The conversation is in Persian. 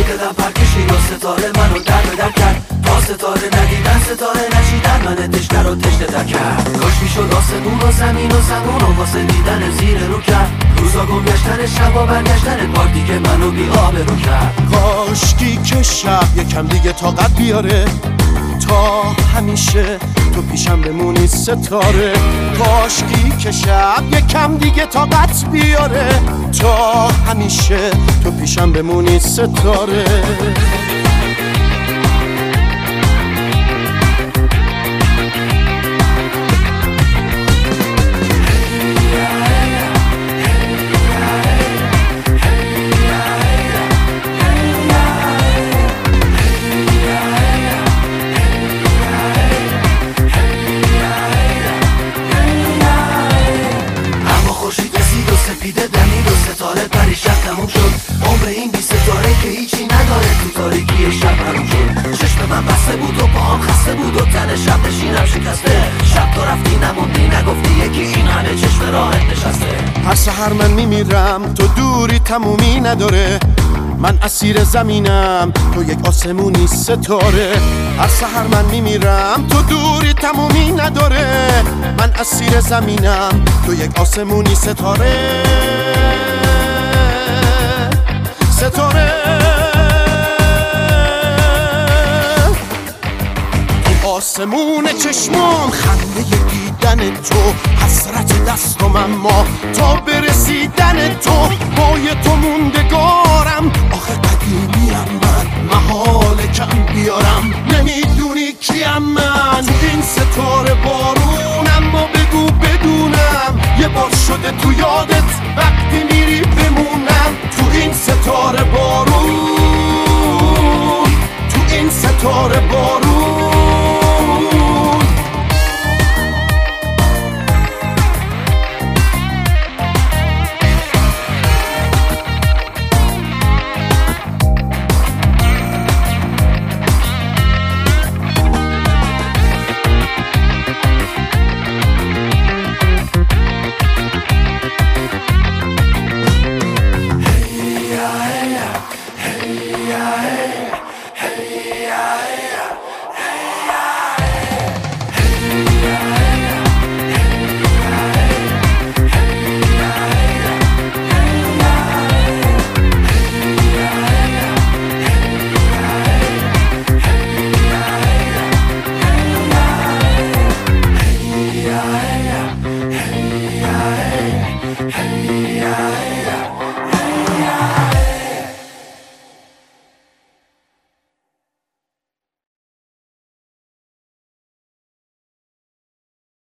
دلم پرکشید و ستاره منو در به در کرد. تا ستاره ندیدن ستاره نشیدن من تشنه رو تشنه در کرد. کاش میشد آسمون و زمین و زمان و واسه دیدن زیر رو کرد. روزا گم گشتن شبا برگشتن پارتی که منو بی آب رو کرد. کاشکی که شب یکم دیگه طاقت بیاره، تا همیشه تو پیشم بمونی ستاره. کاشکی که شب یکم دیگه طاقت بیاره، تا همیشه تو پیشم بمونی ستاره. سپیده دمید و ستاره پریشب تموم شد. عمر این بی ستاره که هیچی نداره تو تاریکی شب حروم شد. چشم من بسته بود و پاهم خسته بود و تن شب نشینم شکسته. شب تو رفتی نموندی نگفتی یکی این همه چشم راحت نشسته. هر سحر من میمیرم تو دوری تمومی نداره. من اسیر زمینم تو یک آسمونی ستاره. هر سحر من میمیرم تو دوری تمومی نداره. من اسیر زمینم تو یک آسمونی ستاره. ستاره تو آسمون چشمام خنده دیدن تو، حسرت دستم اما تا برسیدن تو. پای تو موندگارم